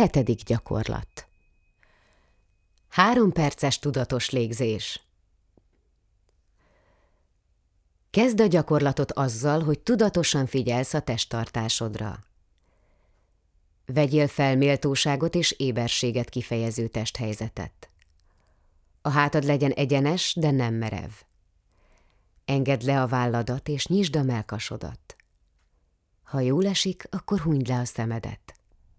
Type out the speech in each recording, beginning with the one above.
7. gyakorlat. 3 perces tudatos légzés. Kezdd a gyakorlatot azzal, hogy tudatosan figyelsz a testtartásodra. Vegyél fel méltóságot és éberséget kifejező testhelyzetet. A hátad legyen egyenes, de nem merev. Engedd le a válladat és nyisd a mellkasodat. Ha jól esik, akkor hunyd le a szemedet.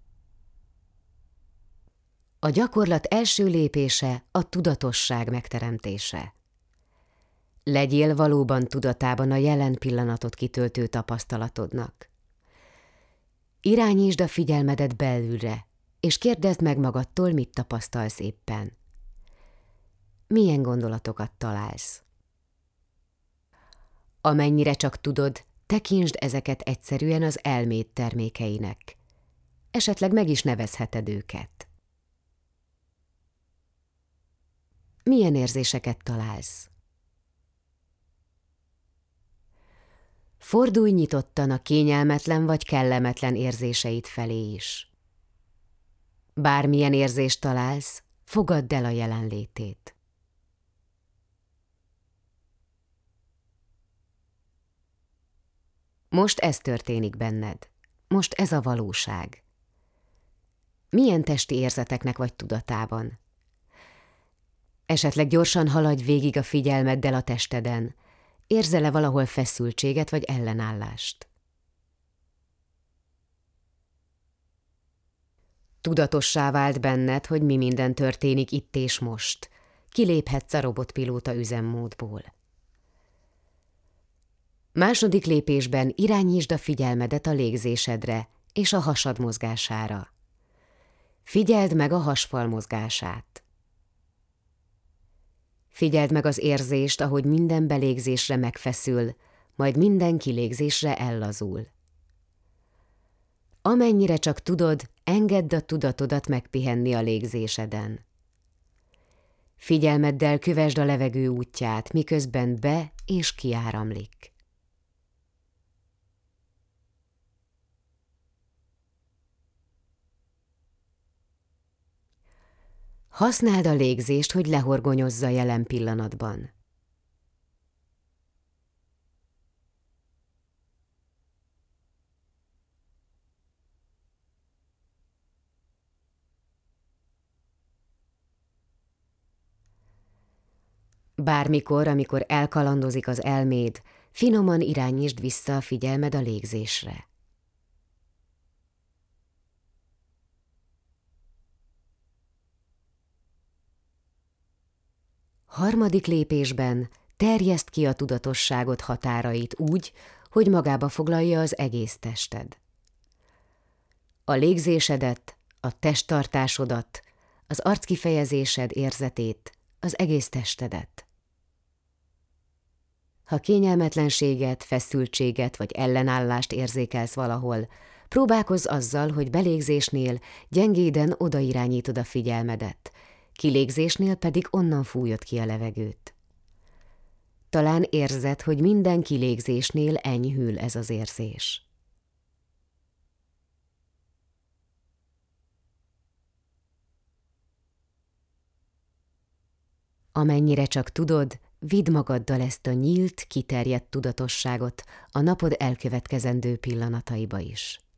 A gyakorlat első lépése a tudatosság megteremtése. Legyél valóban tudatában a jelen pillanatot kitöltő tapasztalatodnak. Irányítsd a figyelmedet belülre, és kérdezd meg magadtól, mit tapasztalsz éppen. Milyen gondolatokat találsz? Amennyire csak tudod, tekintsd ezeket egyszerűen az elméd termékeinek. Esetleg meg is nevezheted őket. Milyen érzéseket találsz? Fordulj nyitottan a kényelmetlen vagy kellemetlen érzéseid felé is. Bármilyen érzést találsz, fogadd el a jelenlétét. Most ez történik benned. Most ez a valóság. Milyen testi érzeteknek vagy tudatában? Esetleg gyorsan haladj végig a figyelmeddel a testeden. Érzel-e valahol feszültséget vagy ellenállást? Tudatossá vált benned, hogy mi minden történik itt és most. Kiléphetsz a robotpilóta üzemmódból. Második lépésben irányítsd a figyelmedet a légzésedre és a hasad mozgására. Figyeld meg a hasfal mozgását. Figyeld meg az érzést, ahogy minden belégzésre megfeszül, majd minden kilégzésre ellazul. Amennyire csak tudod, engedd a tudatodat megpihenni a légzéseden. Figyelmeddel kövesd a levegő útját, miközben be- és kiáramlik. Használd a légzést, hogy lehorgonyozza jelen pillanatban. Bármikor, amikor elkalandozik az elméd, finoman irányítsd vissza a figyelmed a légzésre. Harmadik lépésben terjeszd ki a tudatosságod határait úgy, hogy magába foglalja az egész tested. A légzésedet, a testtartásodat, az arckifejezésed érzetét, az egész testedet. Ha kényelmetlenséget, feszültséget vagy ellenállást érzékelsz valahol, próbálkozz azzal, hogy belégzésnél gyengéden odairányítod a figyelmedet, kilégzésnél pedig onnan fújod ki a levegőt. Talán érzed, hogy minden kilégzésnél enyhül ez az érzés. Amennyire csak tudod, vidd magaddal ezt a nyílt, kiterjedt tudatosságot a napod elkövetkezendő pillanataiba is.